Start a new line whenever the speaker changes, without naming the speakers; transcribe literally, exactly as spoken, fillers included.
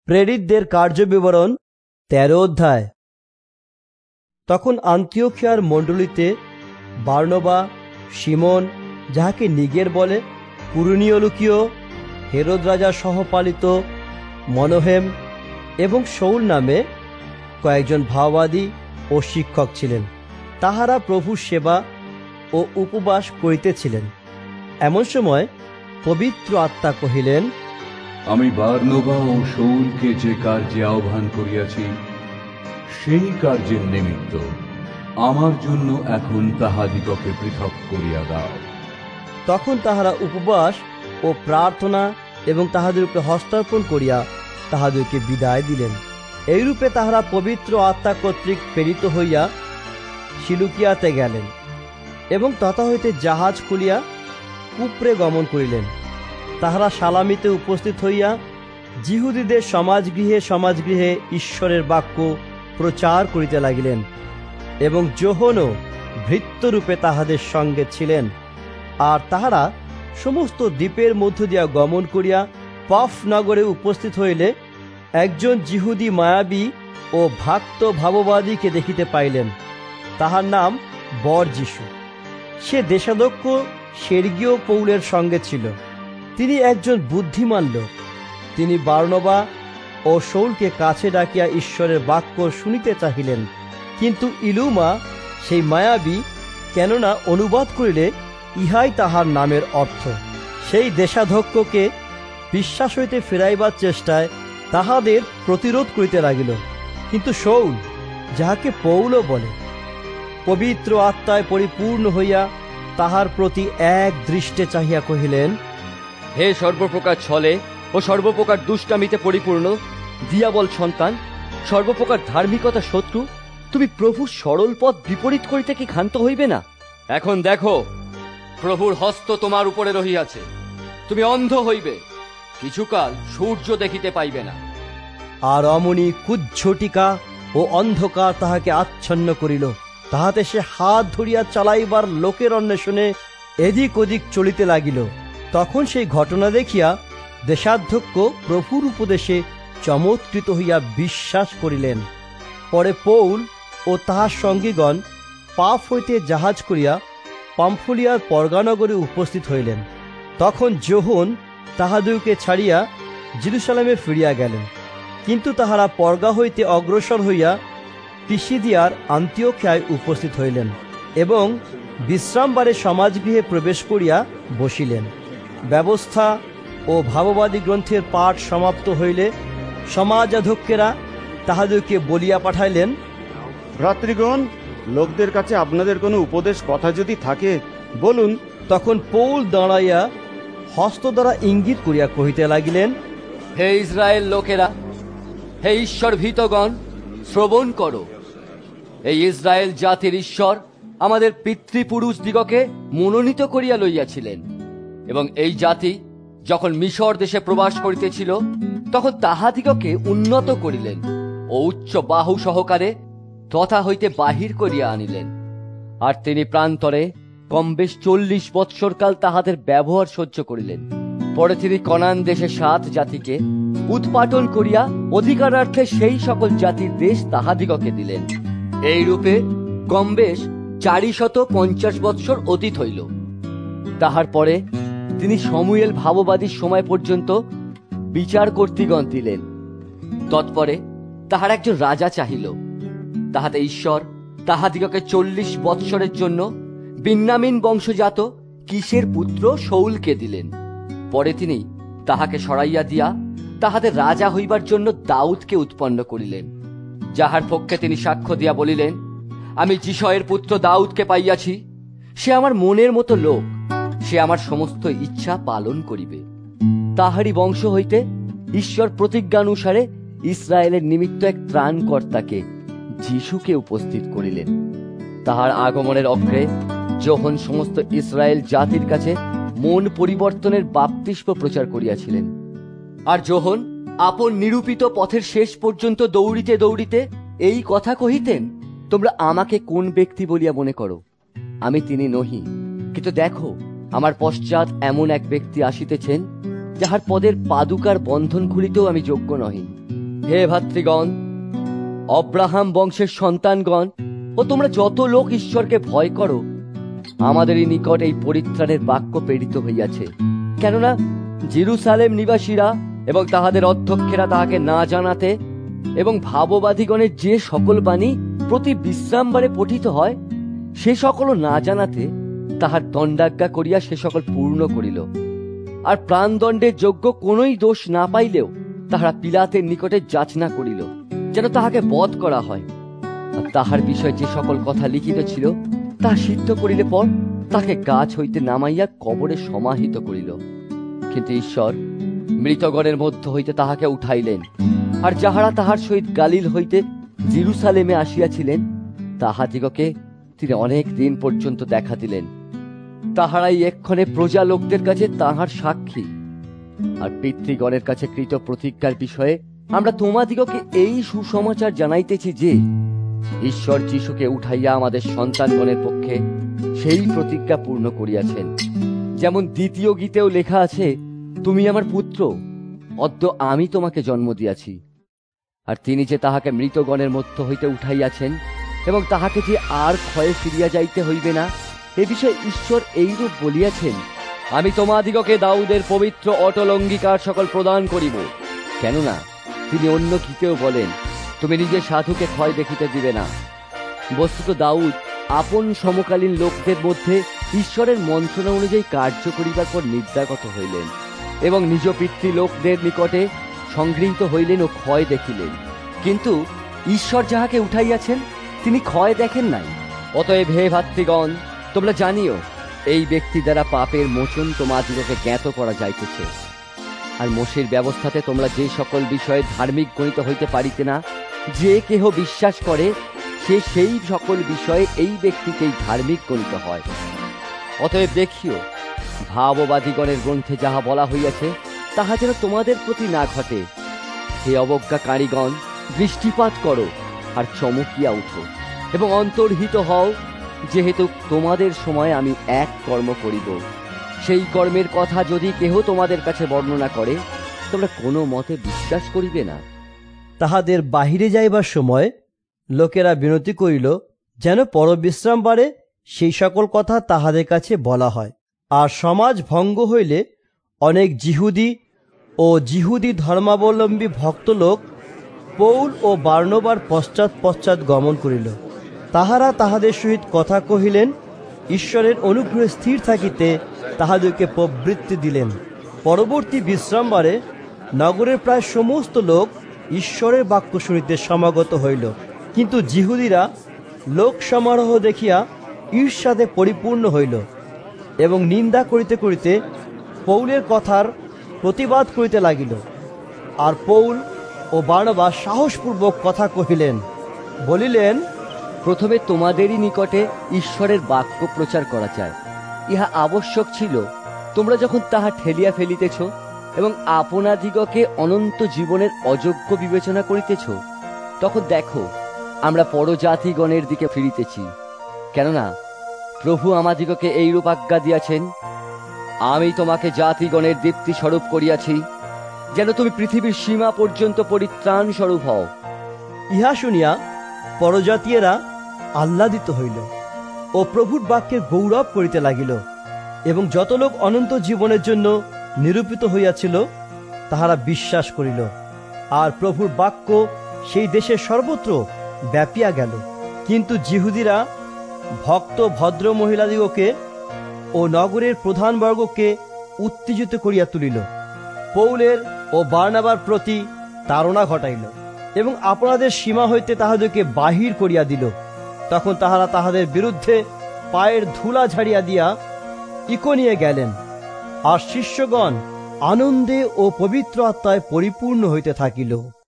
প্রেরিতদের কার্যবিবরণ তেরো অধ্যায়। তখন আন্তিওখিয়ার মণ্ডলীতে বার্নবা, শিমন যাহাকে নিগের বলে, কুরুনীয় লুকিয়, হেরোদ রাজা সহপালিত মনোহেম এবং শৌল নামে কয়েকজন ভাওবাদী ও শিক্ষক ছিলেন। তাহারা প্রভুর সেবা ও উপবাস করিতেছিলেন। এমন সময় পবিত্র আত্মা কহিলেন,
আমি বার্নবা ও শৌলকে যে কার্যে আহ্বান করিয়াছি সেই কার্যের নিমিত্ত আমার জন্য এখন তাহাদিগকে পৃথক করিয়া দাও।
তখন তাহারা উপবাস ও প্রার্থনা এবং তাহাদের উপরে হস্তার্পণ করিয়া তাহাদেরকে বিদায় দিলেন। এইরূপে তাহারা পবিত্র আত্মা কর্তৃক প্রেরিত হইয়া সিলুকিয়াতে গেলেন এবং তথা হইতে জাহাজ খুলিয়া কুপ্রে গমন করিলেন। তাহারা সালামিতে উপস্থিত হইয়া জিহুদীদের সমাজগৃহে সমাজগৃহে ঈশ্বরের বাক্য প্রচার করিতে লাগিলেন এবং যোহনও ভৃত্যরূপে তাহাদের সঙ্গে ছিলেন। আর তাহারা সমস্ত দ্বীপের মধ্য দিয়া গমন করিয়া পাফ নগরে উপস্থিত হইলে একজন জিহুদী মায়াবী ও ভক্ত ভাববাদীকে দেখিতে পাইলেন। তাহার নাম বর যিশু। সে দেশাধ্যক্ষ সের্গীয় পৌলের সঙ্গে ছিল। তিনি একজন বুদ্ধিমান লোক। তিনি বার্নবা ও শৌলকে কাছে ডাকিয়া ঈশ্বরের বাক্য শুনিতে চাহিলেন, কিন্তু ইলুমা সেই মায়াবী, কেননা অনুবাদ করিলে ইহাই তাহার নামের অর্থ, সেই দেশাধ্যক্ষকে বিশ্বাস হইতে ফিরাইবার চেষ্টায় তাহাদের প্রতিরোধ করিতে লাগিল। কিন্তু শৌল, যাহাকে পৌলও বলে, পবিত্র আত্মায় পরিপূর্ণ হইয়া তাহার প্রতি এক দৃষ্টে চাহিয়া কহিলেন,
হে সর্বপ্রকার ছলে ও সর্বপ্রকার দুষ্টামিতে পরিপূর্ণ দিয়াবল সন্তান, সর্বপ্রকার ধার্মিকতা শত্রু, তুমি প্রভুর সরল পথ বিপরীত করিতে কি ক্ষান্ত হইবে না? এখন দেখো, প্রভুর হস্ত তোমার উপরে রহিয়াছে। তুমি অন্ধ হইবে, কিছুকাল সূর্য দেখিতে পাইবে না।
আর অমনি কুজ্ঝটিকা ও অন্ধকার তাহাকে আচ্ছন্ন করিল। তাহাতে সে হাত ধরিয়া চালাইবার লোকের অন্বেষণে এদিক ওদিক চলিতে লাগিল। তখন সেই ঘটনা দেখিয়া দেশাধ্যক্ষ প্রভুর উপদেশে চমৎকৃত হইয়া বিশ্বাস করিলেন। পরে পৌল ও তাহার সঙ্গীগণ পাফ হইতে জাহাজ করিয়া পাম্ফুলিয়ার পরগানগরে উপস্থিত হইলেন। তখন যোহন তাহাদিগকে ছাড়িয়া জেরুসালেমে ফিরিয়া গেলেন। কিন্তু তাহারা পরগা হইতে অগ্রসর হইয়া পিসিদিয়ার আন্তিওখিয়ায় উপস্থিত হইলেন এবং বিশ্রামবারে সমাজগৃহে প্রবেশ করিয়া বসিলেন। ব্যবস্থা ও ভাববাদী গ্রন্থের পাঠ সমাপ্ত হইলে সমাজাধ্যক্ষেরা তাহাদেরকে বলিয়া পাঠাইলেন,
ভ্রাতৃগণ, লোকদের কাছে আপনাদের কোনো উপদেশ কথা যদি থাকে বলুন।
তখন পৌল দাঁড়াইয়া হস্ত দ্বারা ইঙ্গিত করিয়া কহিতে লাগিলেন,
হে ইসরায়েল লোকেরা, হে ঈশ্বর ভীতগণ, শ্রবণ করো। এই ইসরায়েল জাতির ঈশ্বর আমাদের পিতৃপুরুষ দিগকে মনোনীত করিয়া লইয়াছিলেন এবং এই জাতি যখন মিশর দেশে প্রবাস করিতেছিল তখন তাহাদিগকে উন্নত করিলেন ও উচ্চ বাহু সহকারে তথা হইতে বাহির করিয়া আনিলেন। আর তিনি প্রান্তরে কমবেশ চল্লিশ বৎসরকাল তাহাদের ব্যবহার সহ্য করিলেন। পরে তিনি কনান দেশে সাত জাতিকে উৎপাটন করিয়া অধিকারার্থে সেই সকল জাতির দেশ তাহাদিগকে দিলেন। এই রূপে কমবেশ চারিশত পঞ্চাশ বৎসর অতীত হইল। তাহার পরে তিনি সমুয়েল ভাববাদীর সময় পর্যন্ত বিচার কর্তৃগণ দিলেন। তৎপরে তাহার একজন রাজা চাহিল। তাহাতে ঈশ্বর তাহাদিগকে চল্লিশ বৎসরের জন্য বিন্যামিন বংশজাত কিসের পুত্র শৌলকে দিলেন। পরে তিনি তাহাকে সরাইয়া দিয়া তাহাদের রাজা হইবার জন্য দাউদকে উৎপন্ন করিলেন, যাহার পক্ষে তিনি সাক্ষ্য দিয়া বলিলেন, আমি যিশয়ের পুত্র দাউদকে পাইয়াছি। সে আমার মনের মতো লোক, সে আমার সমস্ত ইচ্ছা পালন করিবে। তাহারই বংশ হইতে ঈশ্বর প্রতিজ্ঞানুসারে ইসরায়েলের নিমিত্ত এক ত্রাণকর্তাকে যিশুকে উপস্থিত করিলেন। তাহার আগমনের অগ্রে যোহন সমস্ত ইসরায়েল জাতির কাছে মন পরিবর্তনের বাপ্তিস্ম প্রচার করিয়াছিলেন। আর যোহন আপন নিরূপিত পথের শেষ পর্যন্ত দৌড়িতে দৌড়িতে এই কথা কহিতেন, তোমরা আমাকে কোন ব্যক্তি বলিয়া মনে করো? আমি তিনি নহি, কিন্তু দেখো, আমার পশ্চাৎ এমন এক ব্যক্তি আসিতেছেন, যাহার পদের পাদুকার বন্ধন খুলিতেও আমি যোগ্য নহি। হে ভাতৃগণ, অব্রাহাম বংশের সন্তানগণ ও তোমরা যত লোক ঈশ্বরকে ভয় করো, আমাদেরই নিকট এই পরিত্রাণের বাক্য প্রেরিত হইয়াছে। কেননা জেরুসালেম নিবাসীরা এবং তাহাদের অধ্যক্ষেরা তাহাকে না জানাতে এবং ভাববাদীগণের যে সকল বাণী প্রতি বিশ্রামবারে পঠিত হয়, সে সকলও না জানাতে তাহার দণ্ডাজ্ঞা করিয়া সে সকল পূর্ণ করিল। আর প্রাণদণ্ডের যোগ্য কোনই দোষ না পাইলেও তাহারা পিলাতের নিকটে যাচনা করিল, যেন তাহাকে বধ করা হয়। আর তাহার বিষয়ে যে সকল কথা লিখিত ছিল তাহা সিদ্ধ করিলে পর তাকে গাছ হইতে নামাইয়া কবরে সমাহিত করিল। কিন্তু ঈশ্বর মৃতগণের মধ্য হইতে তাহাকে উঠাইলেন, আর যাহারা তাহার সহিত গালিল হইতে জেরুসালেমে আসিয়াছিলেন তাহাদিগকে তিনি অনেক দিন পর্যন্ত দেখা দিলেন। তাহারাই এক্ষণে প্রজা লোকদের কাছে তাহার সাক্ষী। আর পিতৃগণের কাছে কৃত প্রতিজ্ঞার বিষয়ে আমরা তোমাদিগকে এই সুসমাচার জানাইতেছি যে ঈশ্বর যিশুকে উঠাইয়া আমাদের সন্তানগণের পক্ষে সেই প্রতিজ্ঞা পূর্ণ করিয়াছেন। যেমন দ্বিতীয় গীতেও লেখা আছে, তুমি আমার পুত্র, অদ্য আমি তোমাকে জন্ম দিয়াছি। আর তিনি যে তাহাকে মৃতগণের মধ্য হইতে উঠাইয়াছেন এবং তাহাকে যে আর ক্ষয়ে ফিরিয়া যাইতে হইবে না, এ বিষয়ে ঈশ্বর এইরূপ বলিয়াছেন, আমি তোমাদিগকে দাউদের পবিত্র অটল অঙ্গীকার সকল প্রদান করিব। কেননা তিনি অন্য গীতেও বলেন, তুমি নিজের সাধুকে ক্ষয় দেখিতে দিবে না। বস্তুত দাউদ আপন সমকালীন লোকদের মধ্যে ঈশ্বরের মন্ত্রণা অনুযায়ী কার্য করিবার পর নিদ্রাগত হইলেন এবং নিজ পিতৃ লোকদের নিকটে সংগৃহীত হইলেন ও ক্ষয় দেখিলেন। কিন্তু ঈশ্বর যাহাকে উঠাইয়াছেন তিনি ক্ষয় দেখেন নাই। অতএব হে ভাতৃগণ, তোমরা জানিও এই ব্যক্তি দ্বারা পাপের মোচন তোমাদিগকে জ্ঞাত করা যাইতেছে। আর মোশের ব্যবস্থাতে তোমরা যে সকল বিষয়ে ধার্মিক গণিত হইতে পারিতে না, যে কেহ বিশ্বাস করে সে সেই সকল বিষয়ে এই ব্যক্তিকেই ধার্মিক গণিত হয়। অতএব দেখিও, ভাববাদীগণের গ্রন্থে যাহা বলা হইয়াছে তাহা যেন তোমাদের প্রতি না ঘটে। হে অবজ্ঞাকারীগণ, দৃষ্টিপাত করো আর চমকিয়া উঠো এবং অন্তর্হিত হও, যেহেতু তোমাদের সময় আমি এক কর্ম করিব। সেই কর্মের কথা যদি কেহ তোমাদের কাছে বর্ণনা করে, তোমরা কোনো মতে বিশ্বাস করিবে না।
তাহাদের বাহিরে যাইবার সময় লোকেরা বিনতি করিল যেন পরবিশ্রামবারে সেই সকল কথা তাহাদের কাছে বলা হয়। আর সমাজ ভঙ্গ হইলে অনেক জিহুদি ও জিহুদি ধর্মাবলম্বী ভক্ত লোক পৌল ও বার্নবার পশ্চাৎ পশ্চাৎ গমন করিল। তাহারা তাহাদের সহিত কথা কহিলেন, ঈশ্বরের অনুগ্রহে স্থির থাকিতে তাহাদেরকে প্রবৃত্তি দিলেন। পরবর্তী বিশ্রামবারে নগরের প্রায় সমস্ত লোক ঈশ্বরের বাক্য শুনিতে সমাগত হইল। কিন্তু জিহুদিরা লোক সমারোহ দেখিয়া ঈর্ষাতে পরিপূর্ণ হইল এবং নিন্দা করিতে করিতে পৌলের কথার প্রতিবাদ করিতে লাগিল। আর পৌল ও বার্নবা সাহসপূর্বক কথা কহিলেন, বলিলেন,
প্রথমে তোমাদেরই নিকটে ঈশ্বরের বাক্য প্রচার করা যায়। ইহা আবশ্যক ছিল, তোমরা যখন তাহা ঠেলিয়া ফেলিতেছ এবং আপনাদিগকে অনন্ত জীবনের অযোগ্য বিবেচনা করিতেছ, তখন দেখো আমরা পরজাতিগণের দিকে ফিরিতেছি। কেননা প্রভু আমাদিগকে এইরূপ আজ্ঞা দিয়াছেন, আমি তোমাকে জাতিগণের দীপ্তি স্বরূপ করিয়াছি, যেন তুমি পৃথিবীর সীমা পর্যন্ত পরিত্রাণ স্বরূপ হও।
ইহা শুনিয়া পরজাতীয়রা আহ্লাদিত হইল ও প্রভুর বাক্যের গৌরব করিতে লাগিল। এবং যত লোক অনন্ত জীবনের জন্য নিরূপিত হইয়াছিল তাহারা বিশ্বাস করিল। আর প্রভুর বাক্য সেই দেশের সর্বত্র ব্যাপিয়া গেল। কিন্তু জিহুদিরা ভক্ত ভদ্র মহিলাদিগকে ও নগরের প্রধানবর্গকে উত্তেজিত করিয়া তুলিল, পৌলের ও বার্নাবার প্রতি তাড়না ঘটাইল এবং আপনাদের সীমা হইতে তাহাদেরকে বাহির করিয়া দিল। তখন তাহারা তাহাদের বিরুদ্ধে পায়ের ধুলা ঝাড়িয়া দিয়া ইকোনিয়ে গেলেন। আর শিষ্যগণ আনন্দে ও পবিত্র আত্মায় পরিপূর্ণ হইতে থাকিল।